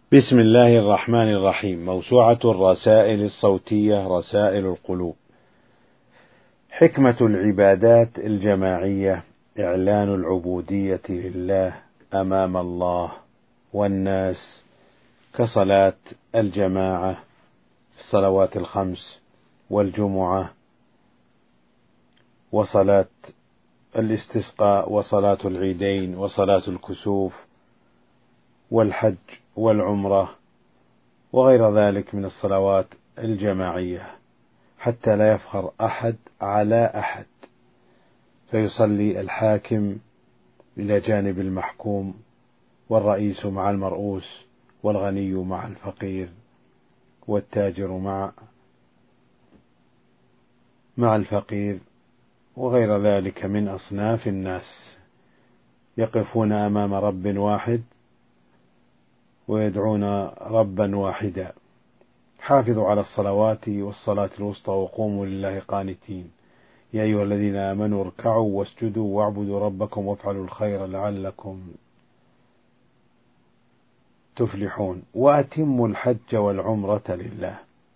بسم الله الرحمن الرحيم. موسوعة الرسائل الصوتية رسائل القلوب. حكمة العبادات الجماعية إعلان العبودية لله أمام الله والناس، كصلاة الجماعة في الصلوات الخمس والجمعة وصلاة الاستسقاء وصلاة العيدين وصلاة الكسوف والحج والعمرة وغير ذلك من الصلوات الجماعية، حتى لا يفخر أحد على أحد، فيصلي الحاكم إلى جانب المحكوم، والرئيس مع المرؤوس، والغني مع الفقير، والتاجر مع الفقير، وغير ذلك من أصناف الناس، يقفون أمام رب واحد ويدعون ربا واحدا. حافظوا على الصلوات والصلاة الوسطى وقوموا لله قانتين. يا أيها الذين آمنوا اركعوا واسجدوا واعبدوا ربكم وافعلوا الخير لعلكم تفلحون. وأتموا الحج والعمرة لله.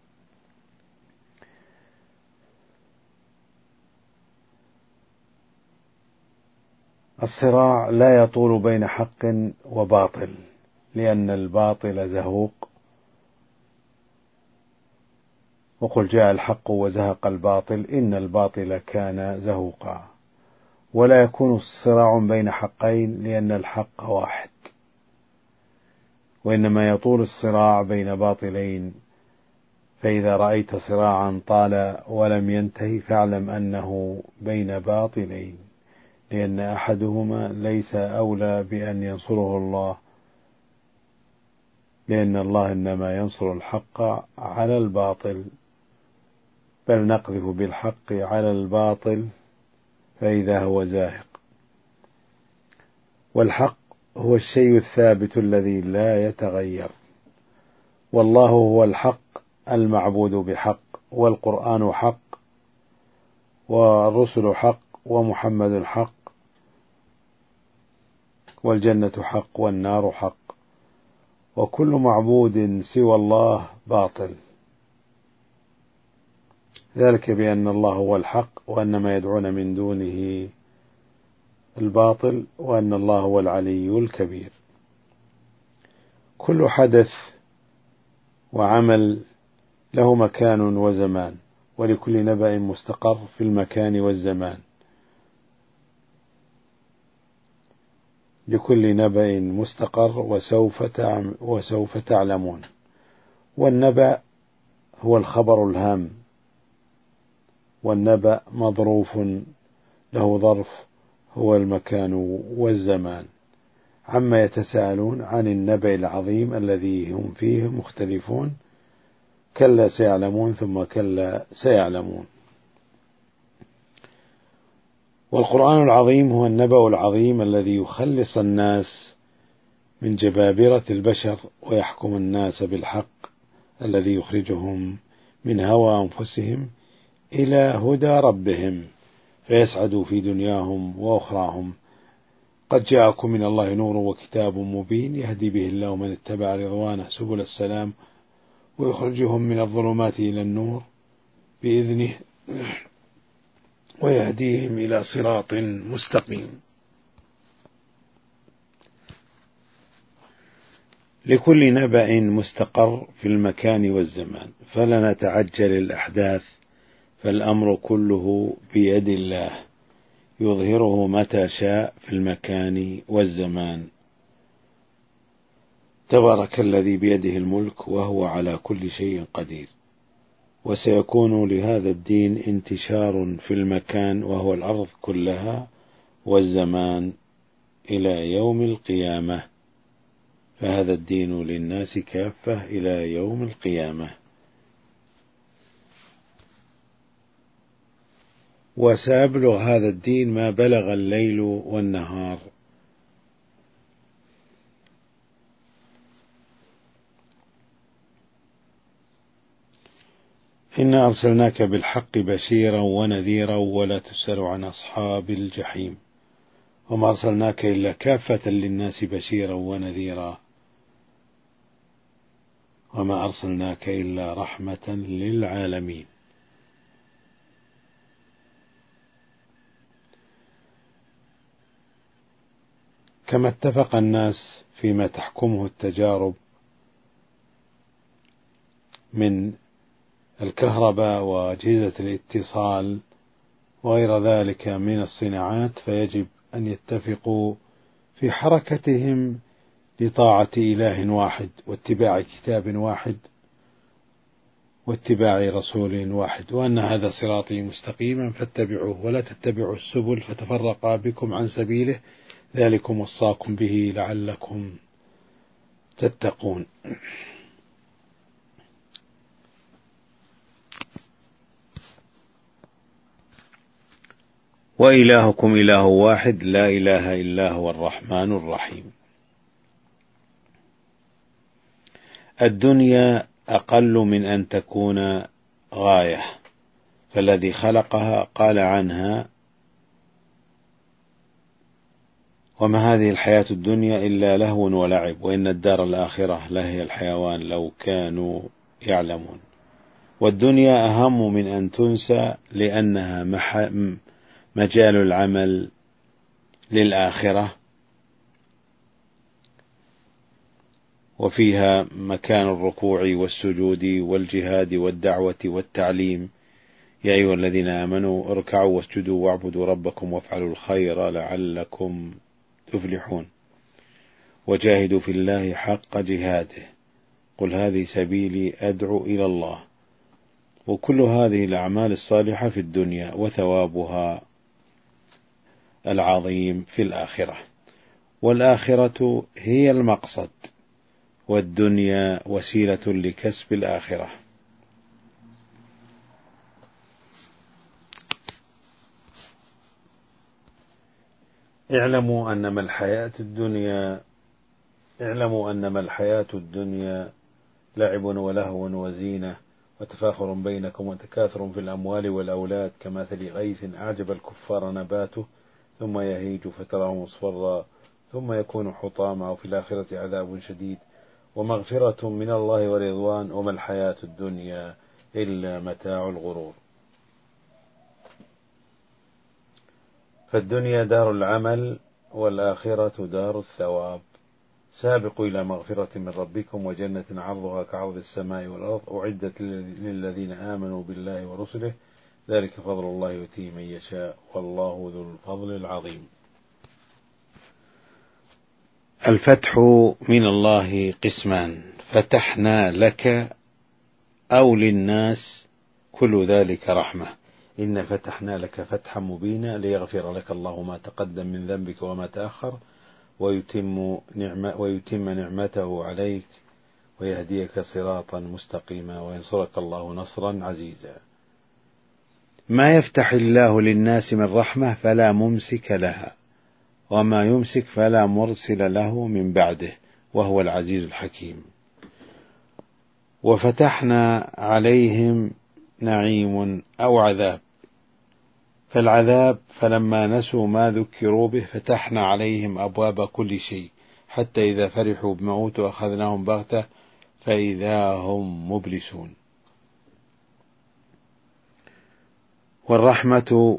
الصراع لا يطول بين حق وباطل، لأن الباطل زهوق، وقل جاء الحق وزهق الباطل إن الباطل كان زهوقا. ولا يكون الصراع بين حقين، لأن الحق واحد، وإنما يطول الصراع بين باطلين. فإذا رأيت صراعا طال ولم ينتهي فاعلم أنه بين باطلين، لأن أحدهما ليس أولى بأن ينصره الله، لأن الله إنما ينصر الحق على الباطل، بل نقذف بالحق على الباطل فإذا هو زاهق. والحق هو الشيء الثابت الذي لا يتغير، والله هو الحق المعبود بحق، والقرآن حق، والرسل حق، ومحمد حق، والجنة حق، والنار حق، وكل معبود سوى الله باطل. ذلك بأن الله هو الحق، وأن ما يدعون من دونه الباطل، وأن الله هو العلي الكبير. كل حدث وعمل له مكان وزمان، ولكل نبأ مستقر في المكان والزمان. لكل نبأ مستقر وسوف تعلمون. والنبأ هو الخبر الهام، والنبأ مظروف له ظرف هو المكان والزمان. عما يتساءلون عن النبأ العظيم الذي هم فيه مختلفون، كلا سيعلمون ثم كلا سيعلمون. والقرآن العظيم هو النبأ العظيم الذي يخلص الناس من جبابرة البشر، ويحكم الناس بالحق الذي يخرجهم من هوى أنفسهم إلى هدى ربهم، فيسعدوا في دنياهم وأخراهم. قد جاءكم من الله نور وكتاب مبين يهدي به الله من اتبع رضوانه سبل السلام، ويخرجهم من الظلمات إلى النور بإذنه، ويهديهم إلى صراط مستقيم. لكل نبأ مستقر في المكان والزمان، فلا نتعجل الأحداث، فالأمر كله بيد الله يظهره متى شاء في المكان والزمان. تبارك الذي بيده الملك وهو على كل شيء قدير. وسيكون لهذا الدين انتشار في المكان وهو الأرض كلها والزمان إلى يوم القيامة، فهذا الدين للناس كافة إلى يوم القيامة. وسيبلغ هذا الدين ما بلغ الليل والنهار. إنا أرسلناك بالحق بشيرا ونذيرا ولا تسأل عن أصحاب الجحيم. وما أرسلناك إلا كافة للناس بشيرا ونذيرا. وما أرسلناك إلا رحمة للعالمين. كما اتفق الناس فيما تحكمه التجارب من الكهرباء وأجهزة الاتصال وغير ذلك من الصناعات، فيجب أن يتفقوا في حركتهم لطاعة إله واحد واتباع كتاب واحد واتباع رسول واحد، وأن هذا صراطي مستقيما فاتبعوه ولا تتبعوا السبل فتفرق بكم عن سبيله، ذلكم وصاكم به لعلكم تتقون. وإلهكم إله واحد لا إله إلا هو الرحمن الرحيم. الدنيا أقل من أن تكون غاية، فالذي خلقها قال عنها: وما هذه الحياة الدنيا إلا لهو ولعب وإن الدار الآخرة لهي الحيوان لو كانوا يعلمون. والدنيا أهم من أن تنسى لأنها مجال العمل للآخرة، وفيها مكان الركوع والسجود والجهاد والدعوة والتعليم. يا أيها الذين آمنوا اركعوا واسجدوا واعبدوا ربكم وافعلوا الخير لعلكم تفلحون. وجاهدوا في الله حق جهاده قل هذه سبيلي أدعو إلى الله. وكل هذه الأعمال الصالحة في الدنيا وثوابها العظيم في الآخرة، والآخرة هي المقصد والدنيا وسيلة لكسب الآخرة. اعلموا أنما الحياة الدنيا لعب ولهو وزينة وتفاخر بينكم وتكاثر في الأموال والأولاد كمثل غيث أعجب الكفار نباته ثم يهيج فتراه مصفرا ثم يكون حطاما وفي الآخرة عذاب شديد ومغفرة من الله ورضوان وما الحياة الدنيا إلا متاع الغرور. فالدنيا دار العمل والآخرة دار الثواب. سابقوا إلى مغفرة من ربكم وجنة عرضها كعرض السماء والأرض أعدت للذين آمنوا بالله ورسله ذلك فضل الله يؤتيه من يشاء والله ذو الفضل العظيم. الفتح من الله قسمان: فتحنا لك أو للناس كل ذلك رحمة. إن فتحنا لك فتحا مبينا ليغفر لك الله ما تقدم من ذنبك وما تأخر ويتم نعمته عليك ويهديك صراطا مستقيما وينصرك الله نصرا عزيزا. ما يفتح الله للناس من رحمة فلا ممسك لها وما يمسك فلا مرسل له من بعده وهو العزيز الحكيم. وفتحنا عليهم نعيم أو عذاب. فالعذاب فلما نسوا ما ذكروا به فتحنا عليهم أبواب كل شيء حتى إذا فرحوا بما أوتوا أخذناهم بغتة فإذا هم مبلسون. والرحمة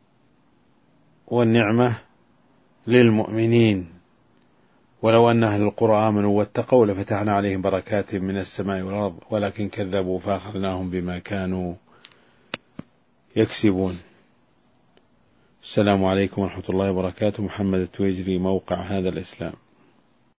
والنعمة للمؤمنين ولو أن أهل القرى آمنوا واتقوا لفتحنا عليهم بركات من السماء والأرض ولكن كذبوا فأخذناهم بما كانوا يكسبون. السلام عليكم ورحمة الله وبركاته. محمد التويجري، موقع هذا الإسلام.